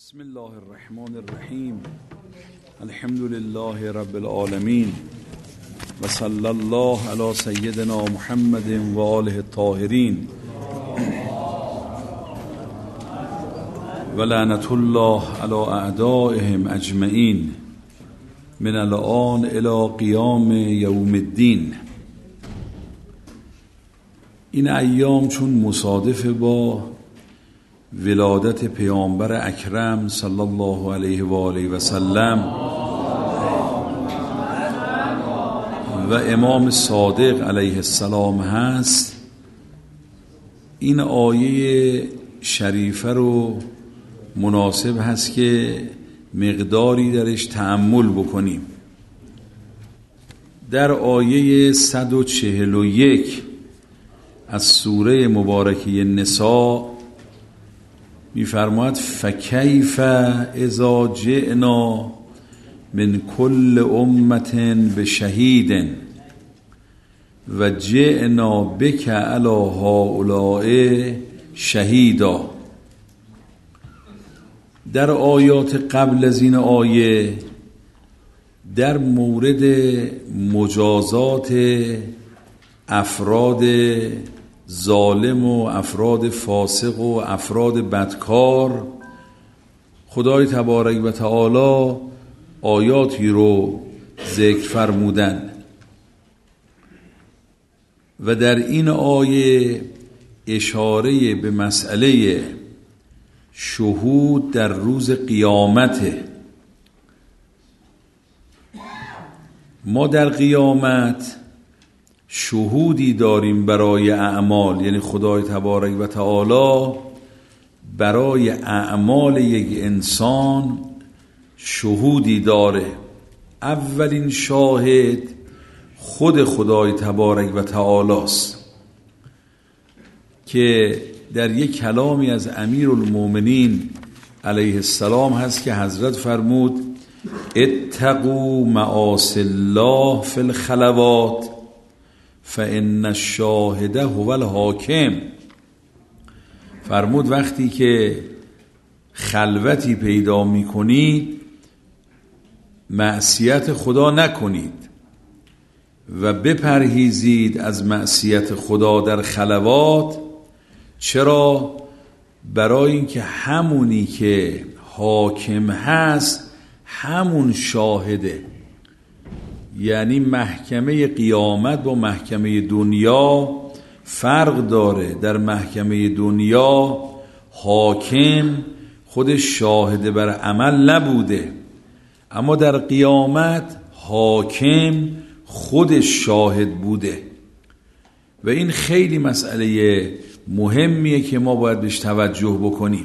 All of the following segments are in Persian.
بسم الله الرحمن الرحیم. الحمد لله رب العالمین و صلی الله علی سیدنا محمد و آله الطاهرین و لعنت الله علی اعدائهم اجمعین من الآن الی قیام یوم الدین. این ایام چون مصادف با ولادت پیامبر اکرم صلی الله علیه و آله و سلم و امام صادق علیه السلام هست، این آیه شریفه رو مناسب هست که مقداری درش تأمل بکنیم. در آیه 141 از سوره مبارکه نساء می‌فرماید فکیف اذا جئنا من کل امة بشهید و جئنا بک علی هؤلاء شهیدا. در آیات قبل از این آیه در مورد مجازات افراد ظالم و افراد فاسق و افراد بدکار خدای تبارک و تعالی آیاتی رو ذکر فرمودن و در این آیه اشاره به مسئله شهود در روز قیامته. ما در قیامت شهودی داریم برای اعمال، یعنی خدای تبارک و تعالی برای اعمال یک انسان شهودی داره. اولین شاهد خود خدای تبارک و تعالی است که در یک کلامی از امیرالمومنین علیه السلام هست که حضرت فرمود اتقوا معاصی الله فی الخلوات فان الشاهد هو الحاکم. فرمود وقتی که خلوتی پیدا میکنید معصیت خدا نکنید و بپرهیزید از معصیت خدا در خلوات. چرا؟ برای اینکه همونی که حاکم هست همون شاهده. یعنی محکمه قیامت با محکمه دنیا فرق داره. در محکمه دنیا حاکم خودش شاهده بر عمل نبوده، اما در قیامت حاکم خودش شاهد بوده و این خیلی مسئله مهمیه که ما باید بهش توجه بکنیم.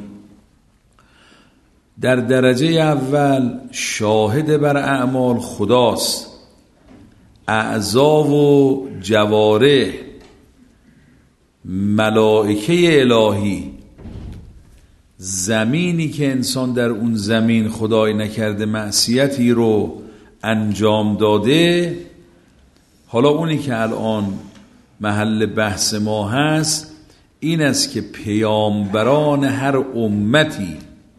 در درجه اول شاهد بر اعمال خداست. اعضا و جوارح، ملائکه الهی، زمینی که انسان در اون زمین خدای نکرده معصیتی رو انجام داده. حالا اونی که الان محل بحث ما هست این است که پیامبران هر امتی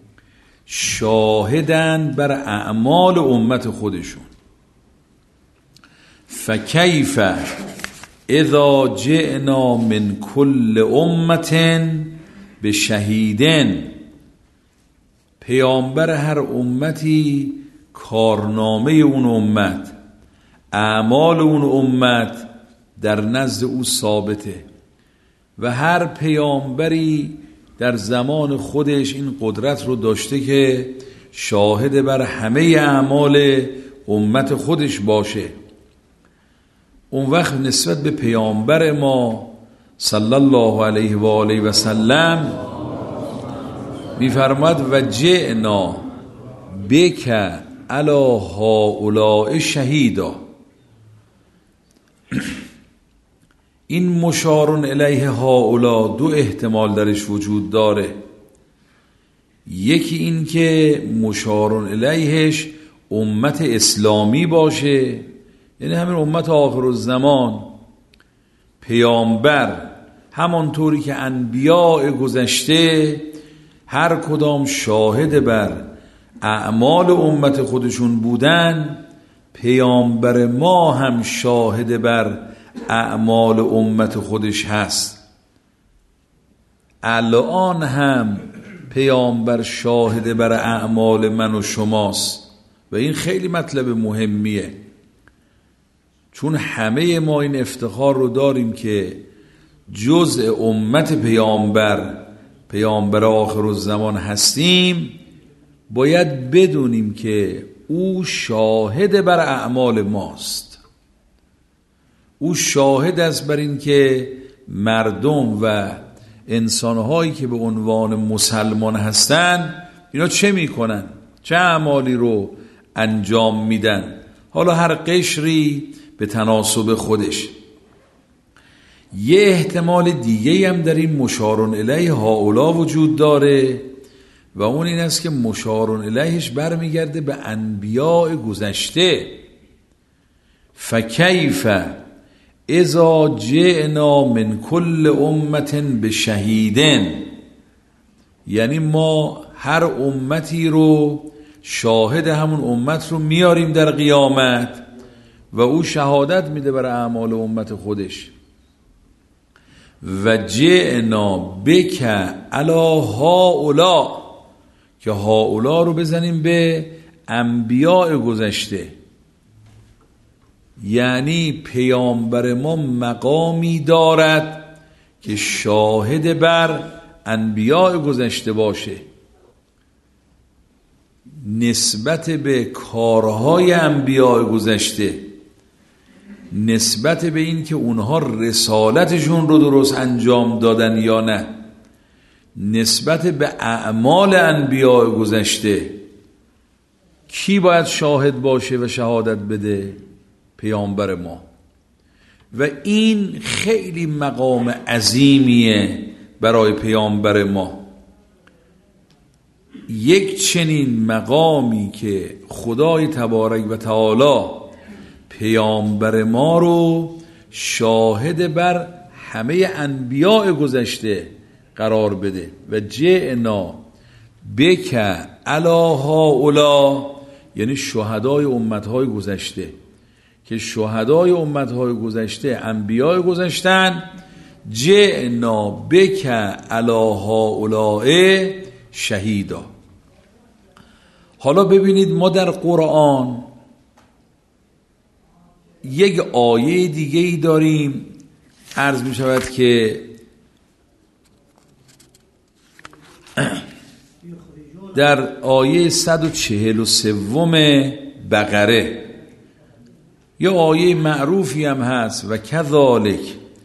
شاهدند بر اعمال امت خودشون. فکیف اذا جئنا من کل امة بشهیدن. پیامبر هر امتی کارنامه اون امت، اعمال اون امت در نزد او ثابته و هر پیامبری در زمان خودش این قدرت رو داشته که شاهد بر همه اعمال امت خودش باشه. اون وقت نسبت به پیامبر ما صلی الله علیه و آله و سلم می‌فرماد و جئنا بک علی هؤلاء شهیدا. این مشارون الیه هؤلاء دو احتمال درش وجود داره. یکی این که مشارون الیهش امت اسلامی باشه، یعنی همین امت آخر الزمان. پیامبر همانطوری که انبیاء گذشته هر کدام شاهد بر اعمال امت خودشون بودن، پیامبر ما هم شاهد بر اعمال امت خودش هست. الان هم پیامبر شاهد بر اعمال من و شماست و این خیلی مطلب مهمیه، چون همه ما این افتخار رو داریم که جزء امت پیامبر آخر الزمان هستیم. باید بدونیم که او شاهد بر اعمال ماست. او شاهد است بر این که مردم و انسانهایی که به عنوان مسلمان هستن اینا چه میکنن، چه اعمالی رو انجام میدن، حالا هر قشری به تناسب خودش. یه احتمال دیگه هم در این مشارون الیه هاولا وجود داره و اون این است که مشارون الیهش برمیگرده به انبیاء گذشته. فکیف اذا جئنا من کل امت بشهیدن، یعنی ما هر امتی رو شاهد همون امت رو میاریم در قیامت و او شهادت میده بر اعمال امت خودش. و جئنا بک علی هؤلاء، که هؤلاء رو بزنیم به انبیاء گذشته. یعنی پیامبر ما مقامی دارد که شاهد بر انبیاء گذشته باشه، نسبت به کارهای انبیاء گذشته، نسبت به این که اونها رسالتشون رو درست انجام دادن یا نه، نسبت به اعمال انبیاء گذشته کی باید شاهد باشه و شهادت بده؟ پیامبر ما. و این خیلی مقام عظیمیه برای پیامبر ما. یک چنین مقامی که خدای تبارک و تعالی پیامبر ما رو شاهد بر همه انبیاء گذشته قرار بده. و جئنا بک علی هؤلاء، یعنی شهدای امتهای گذشته، که شهدای امتهای گذشته انبیاء گذشتن. جئنا بک علی هؤلاء شهیدا. حالا ببینید ما در قرآن یک آیه دیگه ای داریم، عرض می شود که در آیه 143 بقره، یه آیه معروفی هم هست: و کذالک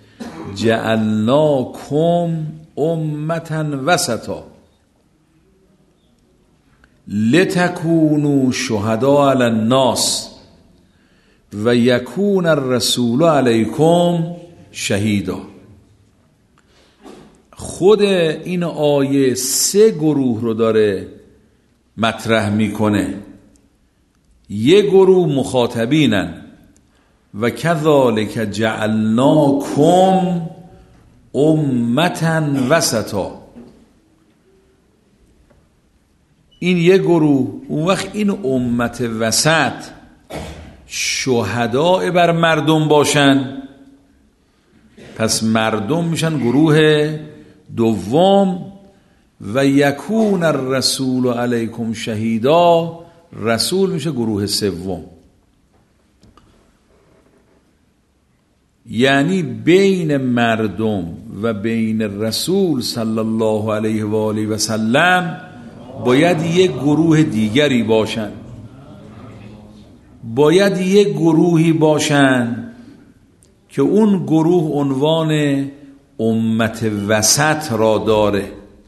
جعلناکم امة وسطا لتکونوا شهداء علی الناس و یکون الرسول علیکم شهیدا. خود این آیه 3 گروه رو داره مطرح میکنه. یک گروه مخاطبینن، و کذالک جعلناکم امة وسطا، این یک گروه. اون وقت این امت وسط شهداء بر مردم باشن، پس مردم میشن گروه دوم. و یکون الرسول علیکم شهیدا، رسول میشه گروه سوم. یعنی بین مردم و بین رسول صلی الله علیه و آله و سلم باید یک گروه دیگری باشن، باید یک گروهی باشن که اون گروه عنوان امت وسط را داره.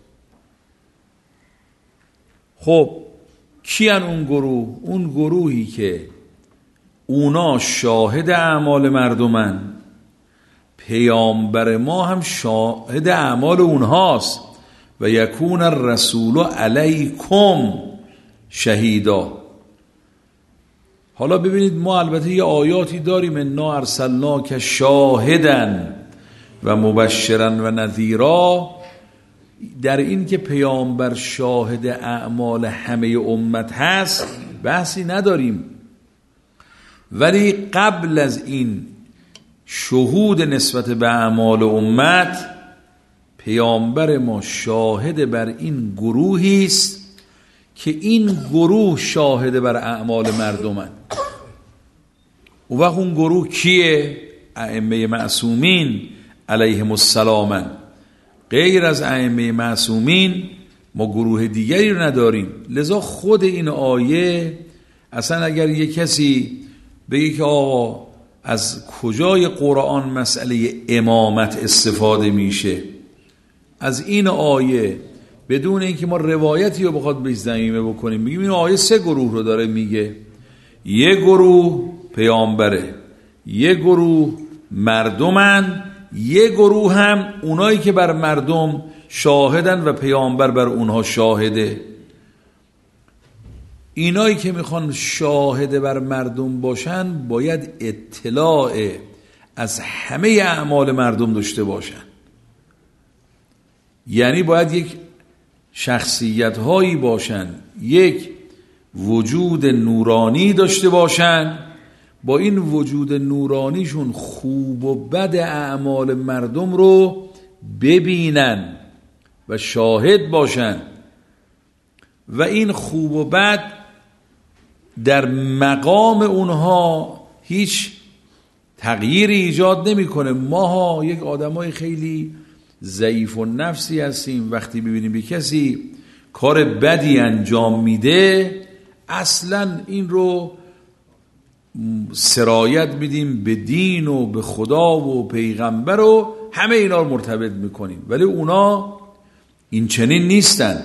خب کیان اون گروه؟ اون گروهی که اونا شاهد اعمال مردمن، پیامبر ما هم شاهد اعمال اونهاست. و یکون الرسول علیکم شهیدا. حالا ببینید ما البته یه آیاتی داریم: انا ارسلناک شاهدا و مبشرا و نذیرا. در این که پیامبر شاهد اعمال همه امت هست بحثی نداریم، ولی قبل از این شهود نسبت به اعمال امت، پیامبر ما شاهد بر این گروهی است که این گروه شاهد بر اعمال مردمن. و وقت اون گروه کیه؟ ائمه معصومین علیهم السلام. غیر از ائمه معصومین ما گروه دیگری رو نداریم. لذا خود این آیه اصلا اگر یک کسی بگه که آقا از کجای قرآن مسئله امامت استفاده میشه، از این آیه بدون اینکه ما روایتی رو بخواد بهش ضمیمه بکنیم، میگیم این آیه 3 گروه رو داره میگه. یک گروه پیامبره، یک گروه مردمن، یک گروه هم اونایی که بر مردم شاهدن و پیامبر بر اونها شاهده. اینایی که میخوان شاهد بر مردم باشن باید اطلاع از همه اعمال مردم داشته باشن. یعنی باید یک شخصیت هایی باشن، یک وجود نورانی داشته باشن، با این وجود نورانیشون خوب و بد اعمال مردم رو ببینن و شاهد باشن و این خوب و بد در مقام اونها هیچ تغییری ایجاد نمیکنه. ماها یک آدمای خیلی ضعیف و نفسی هستیم، وقتی ببینیم به کسی کار بدی انجام میده اصلا این رو سرایت میدیم به دین و به خدا و پیغمبر و همه اینا رو مرتبط میکنیم، ولی اونا این چنین نیستن.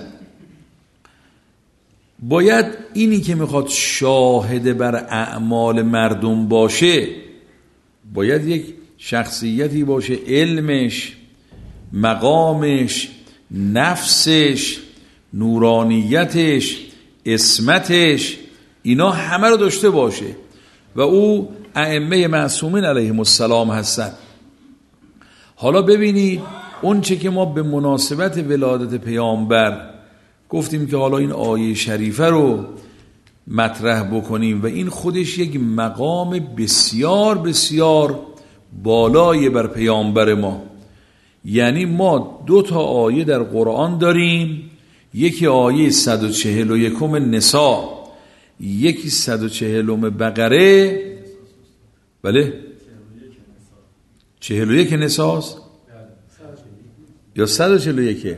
باید اینی که میخواد شاهد بر اعمال مردم باشه باید یک شخصیتی باشه علمش، مقامش، نفسش، نورانیتش، عصمتش، اینا همه رو داشته باشه و او ائمه معصومین علیهم السلام هستن. حالا ببینید اون چه که ما به مناسبت ولادت پیامبر گفتیم که حالا این آیه شریفه رو مطرح بکنیم و این خودش یک مقام بسیار بسیار بالای بر پیامبر ما. یعنی ما 2 آیه در قرآن داریم، یکی آیه 141 نساء، یکی 140 بقره. بله 41 نساست یا 141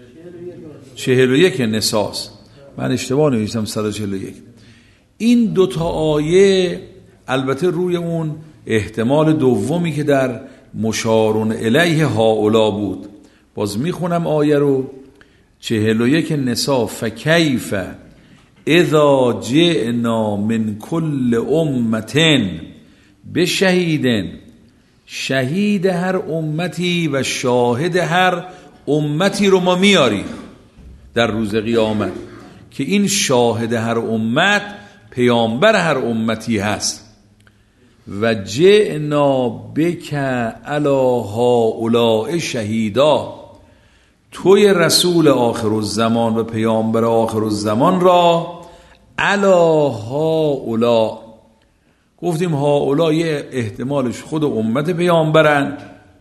41 نساست، من اشتباه نوشتم 141. این 2 آیه البته روی اون احتمال دومی که در مشارون الیه هاولا بود. باز میخونم آیه رو 41 نساء فکیف اذا جئنا من کل امة بشهید، شهید هر امتی و شاهد هر امتی رو ما میاریم در روز قیامت که این شاهد هر امت پیامبر هر امتی هست. و جئنا بک علی هؤلاء شهیدا، توی رسول آخر الزمان و پیامبر آخر الزمان را علی هؤلاء. گفتیم هؤلاء یه احتمالش خود امت پیامبرن،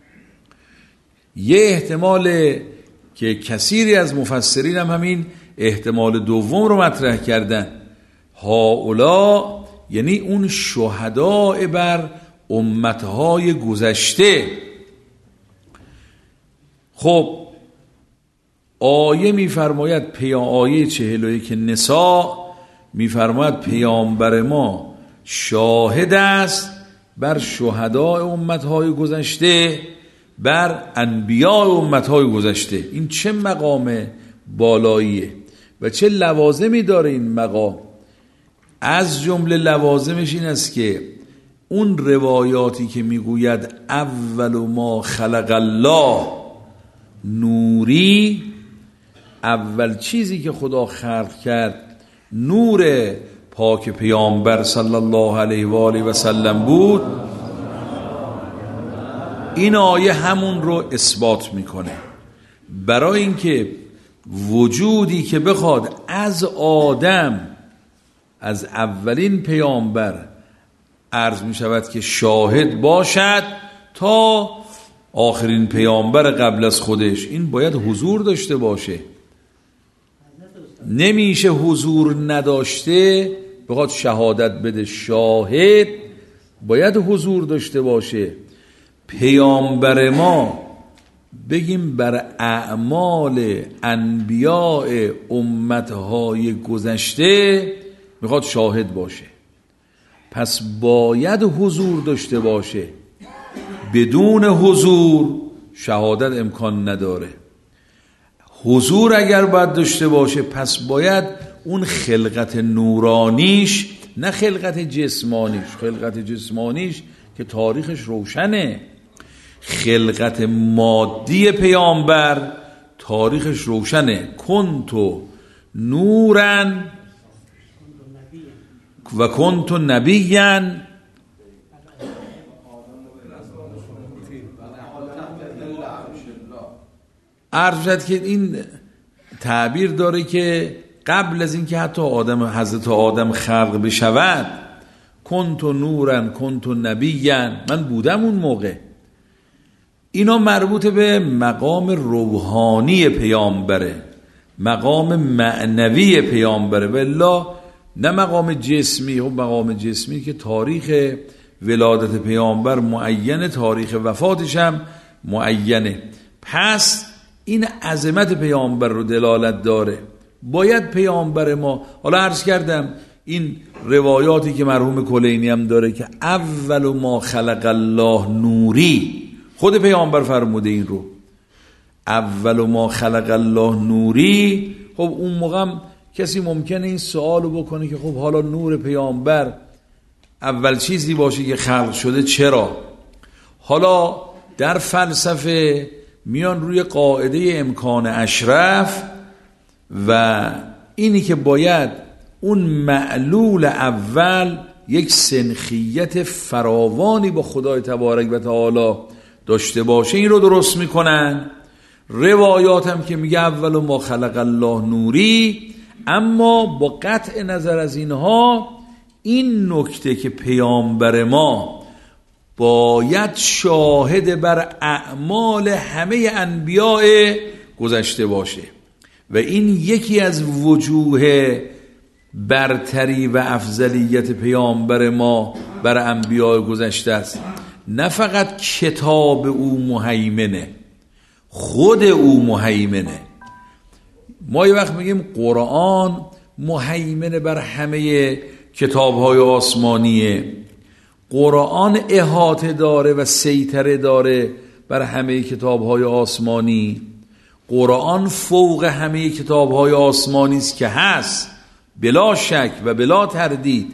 یه احتمال که کثیری از مفسرین هم همین احتمال دوم رو مطرح کردن. هؤلاء یعنی اون شهداء بر امتهای گذشته. خب آیه میفرماید آیه 41 نساء میفرماید پیامبر ما شاهد است بر شهداء امتهای گذشته، بر انبیاء امتهای گذشته. این چه مقام بالاییه و چه لوازمی داره این مقام. از جمله لوازمش این است که اون روایاتی که میگوید اول ما خلق الله نوری، اول چیزی که خدا خلق کرد نور پاک پیامبر صلی الله علیه و آله و سلم بود، این آیه همون رو اثبات میکنه. برای اینکه وجودی که بخواد از آدم، از اولین پیامبر عرض می شود که شاهد باشد تا آخرین پیامبر قبل از خودش، این باید حضور داشته باشه. نمیشه حضور نداشته بخواد شهادت بده. شاهد باید حضور داشته باشه. پیامبر ما بگیم بر اعمال انبیاء امتهای گذشته میخواد شاهد باشه، پس باید حضور داشته باشه. بدون حضور شهادت امکان نداره. حضور اگر باید داشته باشه پس باید اون خلقت نورانیش، نه خلقت جسمانیش، خلقت جسمانیش که تاریخش روشنه، خلقت مادی پیامبر تاریخش روشنه. کنتو نورن و کنتو نبیین. عرض شد که این تعبیر داره که قبل از اینکه حتی حضرت آدم خلق بشود، کنتو نورن کنتو نبیین، من بودم اون موقع. اینا مربوط به مقام روحانی پیامبره، مقام معنوی پیامبره، والله نه مقام جسمی. و مقام جسمی که تاریخ ولادت پیامبر معینه، تاریخ وفاتش هم معینه. پس این عظمت پیامبر رو دلالت داره. باید پیامبر ما، حالا عرض کردم این روایاتی که مرحوم کلینی هم داره که اول ما خلق الله نوری، خود پیامبر فرموده این رو، اول ما خلق الله نوری. خب اون موقع کسی ممکنه این سوالو بکنه که خب حالا نور پیامبر اول چیزی باشه که خلق شده، چرا؟ حالا در فلسفه میان روی قاعده امکان اشرف و اینی که باید اون معلول اول یک سنخیت فراوانی با خدای تبارک و تعالی داشته باشه، این رو درست میکنن. روایات هم که میگه اول ما خلق الله نوری، اما با قطع نظر از اینها این نکته که پیامبر ما باید شاهد بر اعمال همه انبیاء گذشته باشه و این یکی از وجوه برتری و افضلیت پیامبر ما بر انبیاء گذشته است. نه فقط کتاب او مهیمنه، خود او مهیمنه. ما یه وقت میگیم قرآن مهیمنه بر همه کتاب‌های آسمانیه، قرآن احاطه داره و سیطره داره بر همه کتاب‌های آسمانی. قرآن فوق همه کتاب‌های آسمانی است که هست، بلا شک و بلا تردید.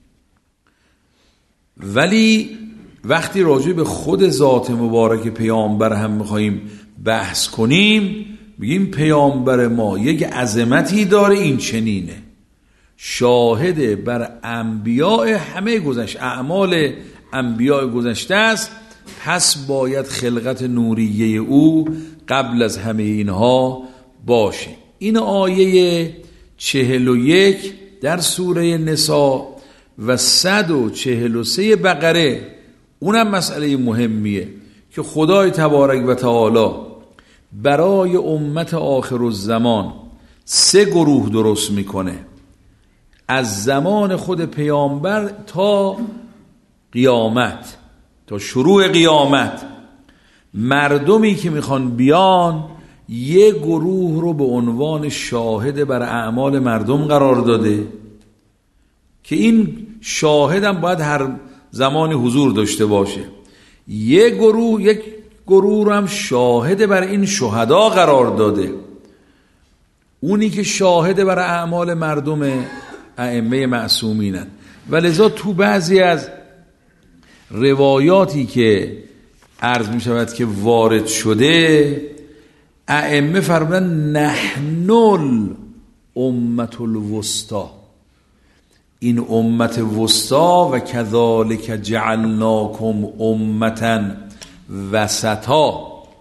ولی وقتی راجع به خود ذات مبارک پیامبر هم می‌خوایم بحث کنیم، میگیم پیامبر ما یک عظمتی داره، این چنینه، شاهد بر انبیاء همه گذشته، اعمال انبیاء گذشته است. پس باید خلقت نوریه او قبل از همه اینها باشه. این آیه 41 در سوره نساء و 143 بقره، اونم مسئله مهمیه که خدای تبارک و تعالی برای امت آخر الزمان 3 گروه درست میکنه، از زمان خود پیامبر تا قیامت، تا شروع قیامت. مردمی که میخوان بیان، یه گروه رو به عنوان شاهد بر اعمال مردم قرار داده که این شاهد هم باید هر زمانی حضور داشته باشه. یک گروه رو هم شاهد بر این شهدا قرار داده، اونی که شاهد بر اعمال مردم ائمه معصومینن. ولذا تو بعضی از روایاتی که عرض می شود که وارد شده، ائمه فرمودن نحن الامة الوسطی، این امت وسطا، و کذالک جعلناکم امة وسطا،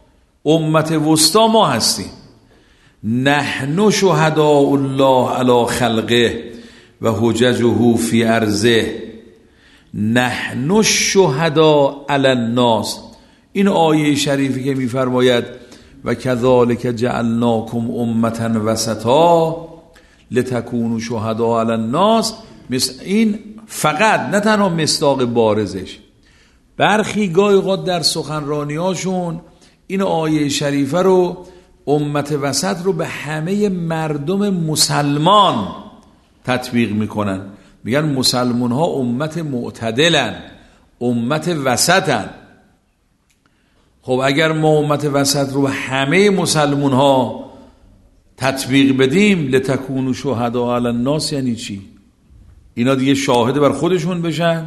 امت وسطا ما هستیم. نحن شهداء الله علی خلقه و حججه فی ارضه. نحن شهداء علی الناس. این آیه شریفی که میفرماید و کذالک جعلناکم امة وسطا لتکونوا شهداء علی الناس، این فقط نه تنها مصداق بارزش، برخی گاهی اوقات در سخنرانیاشون این آیه شریفه رو، امت وسط رو، به همه مردم مسلمان تطبیق میکنن. میگن مسلمان ها امت معتدلن، امت وسطن. خب اگر ما امت وسط رو به همه مسلمان ها تطبیق بدیم، لتکونوا شهداء علی الناس یعنی چی؟ اینا دیگه شاهد بر خودشون بشن؟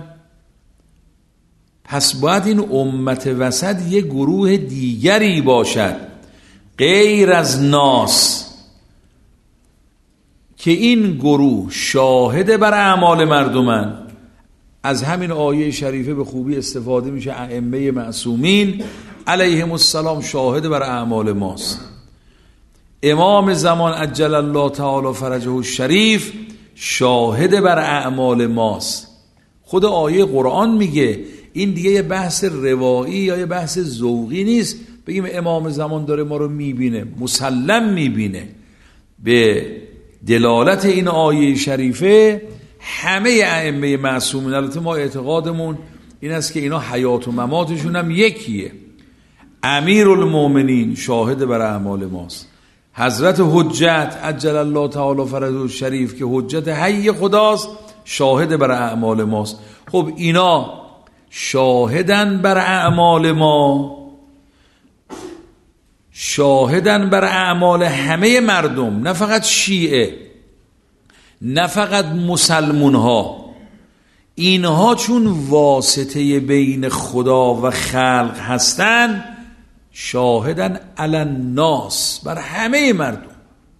پس باید این امت وسط یه گروه دیگری باشد غیر از ناس، که این گروه شاهد بر اعمال مردمن. از همین آیه شریفه به خوبی استفاده میشه. ائمه معصومین علیهم السلام شاهد بر اعمال ماست. امام زمان عجل الله تعالی فرجه الشریف شاهد بر اعمال ماست. خود آیه قرآن میگه. این دیگه یه بحث روایی یا یه بحث ذوقی نیست بگیم امام زمان داره ما رو میبینه، مسلم میبینه. به دلالت این آیه شریفه همه ائمه معصومین، البته ما اعتقادمون این است که اینا حیات و مماتشون هم یکیه. امیرالمومنین شاهد بر اعمال ماست. حضرت حجت عجل الله تعالی فرجه الشریف که حجت حی خداست شاهد بر اعمال ماست. خب اینا شاهدن بر اعمال ما، شاهدن بر اعمال همه مردم، نه فقط شیعه، نه فقط مسلمون ها. اینها چون واسطه بین خدا و خلق هستن شاهدن علی الناس، بر همه مردم،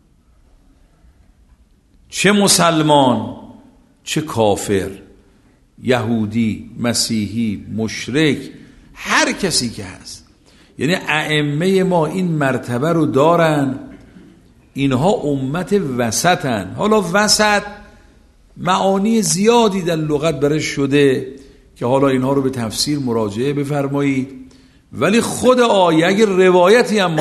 چه مسلمان چه کافر، یهودی، مسیحی، مشرک، هر کسی که هست. یعنی ائمه ما این مرتبه رو دارن. اینها امت وسطن. حالا وسط معانی زیادی در لغت برش شده که حالا اینها رو به تفسیر مراجعه بفرمایید. ولی خود آیه اگر روایتی هم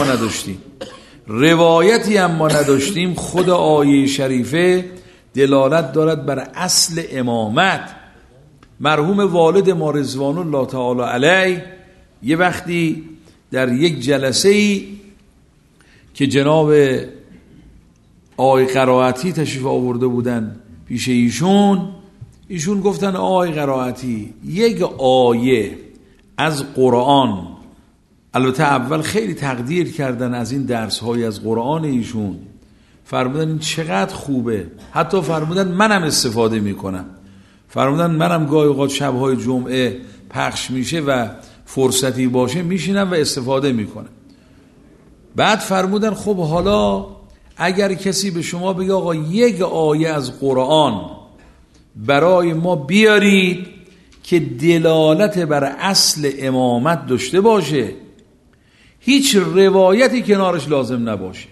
ما نداشتیم خود آیه شریفه دلالت دارد بر اصل امامت. مرحوم والد ما رضوان الله تعالی علیه یه وقتی در یک جلسه‌ای که جناب آقای قرائتی تشریف آورده بودن پیش ایشون گفتن آقای قرائتی یک آیه از قرآن، البته اول خیلی تقدیر کردن از این درس‌های از قرآن ایشون، فرمودن این چقدر خوبه، حتی فرمودن منم استفاده میکنم، فرمودن منم گاهی اوقات شب‌های جمعه پخش میشه و فرصتی باشه میشینم و استفاده میکنم. بعد فرمودن خب حالا اگر کسی به شما بگه آقا یک آیه از قرآن برای ما بیارید که دلالت بر اصل امامت داشته باشه، هیچ روایتی کنارش لازم نباشه،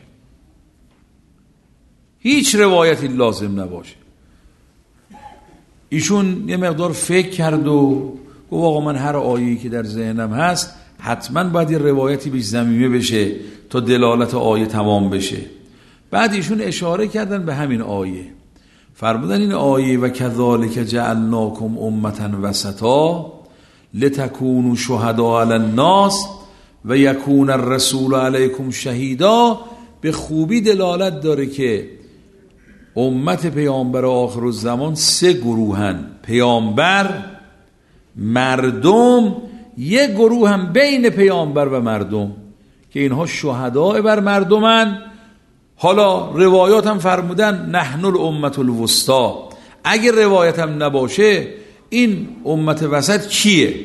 هیچ روایتی لازم نباشه. ایشون یه مقدار فکر کرد و گفت آقا من هر آیه‌ای که در ذهنم هست حتما باید یه روایتی بهش ضمیمه بشه تا دلالت آیه تمام بشه. بعد ایشون اشاره کردن به همین آیه، فرمودن این آیه و کذالک جعلناکم امة وسطا لتکونوا شهداء علی الناس و یکون الرسول علیکم شهیدا، به خوبی دلالت داره که امت پیامبر آخر الزمان سه گروهن: پیامبر، مردم، یک گروه هم بین پیامبر و مردم که اینها شهداء بر مردمن. حالا روایات هم فرمودن نحن الامة الوسطا. اگر روایت هم نباشه این امت وسط کیه؟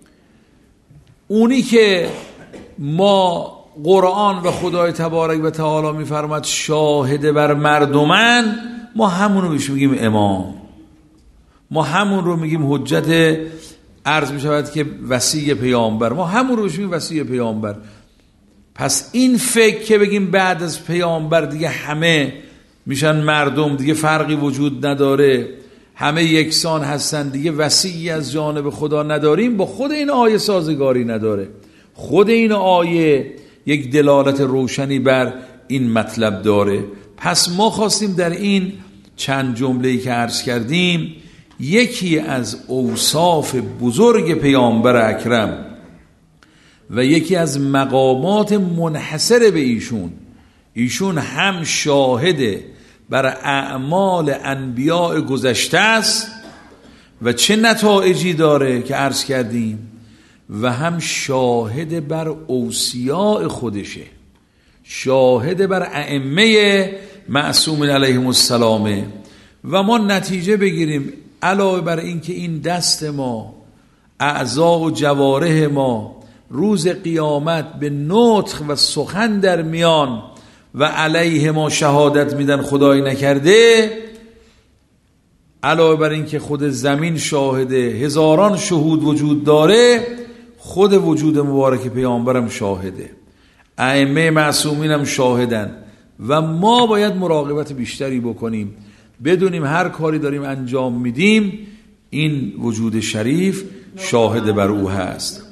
اونی که ما قرآن و خدای تبارک و تعالی میفرماد شاهد بر مردمن، ما همون رو بهش میگیم امام، ما همون رو میگیم حجت، عرض میشود که وصی پیامبر، ما همون رو بهش میگیم وصی پیامبر. پس این فکر که بگیم بعد از پیامبر دیگه همه میشن مردم، دیگه فرقی وجود نداره، همه یکسان هستن، دیگه وصیی از جانب خدا نداریم، با خود این آیه سازگاری نداره. خود این آیه یک دلالت روشنی بر این مطلب داره. پس ما خواستیم در این چند جمله‌ای که عرض کردیم یکی از اوصاف بزرگ پیامبر اکرم و یکی از مقامات منحصر به ایشون هم شاهده بر اعمال انبیاء گذشته است و چه نتایجی داره که عرض کردیم، و هم شاهد بر اوصیاء خودشه، شاهد بر ائمه معصومین علیهم السلام. و ما نتیجه بگیریم علاوه بر این که این دست ما، اعضا و جوارح ما روز قیامت به نطق و سخن در میان و علیه ما شهادت میدن خدای نکرده، علاوه بر این که خود زمین شاهده، هزاران شهود وجود داره، خود وجود مبارک پیامبرم شاهده، ائمه معصومین هم شاهدن. و ما باید مراقبت بیشتری بکنیم، بدونیم هر کاری داریم انجام میدیم این وجود شریف شاهد بر او هست.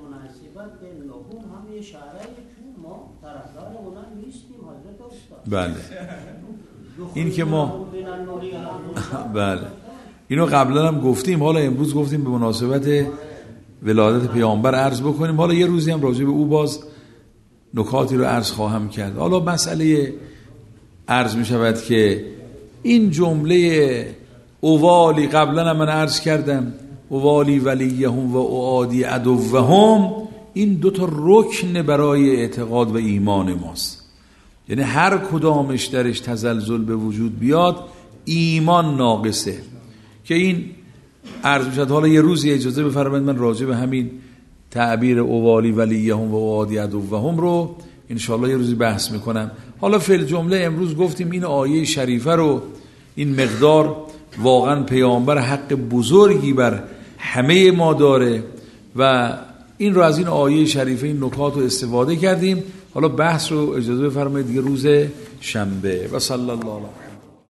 بله این که ما بله اینو قبلا هم گفتیم، حالا امروز گفتیم به مناسبت ولادت پیامبر عرض بکنیم، حالا یه روزی هم راجع به او باز نکاتی رو عرض خواهم کرد. حالا مسئله عرض می شود که این جمله اوالی قبلا هم من عرض کردم، اوالی ولیهم و اعادی عدوهم، این دوتا رکن برای اعتقاد و ایمان ماست. یعنی هر کدامش درش تزلزل به وجود بیاد ایمان ناقصه، که این عرض میشد. حالا یه روزی اجازه بفرمایید من راجع به همین تعبیر اوالی ولیهم و اعادی عدوهم رو انشاءالله یه روزی بحث میکنم. حالا فی الجمله امروز گفتیم این آیه شریفه رو، این مقدار واقعا پیامبر حق بزرگی بر همه ما داره و این رو از این آیه شریفه این نکات رو استفاده کردیم. حالا بحث رو اجازه بفرمایید دیگه روز شنبه. و صلی الله علیه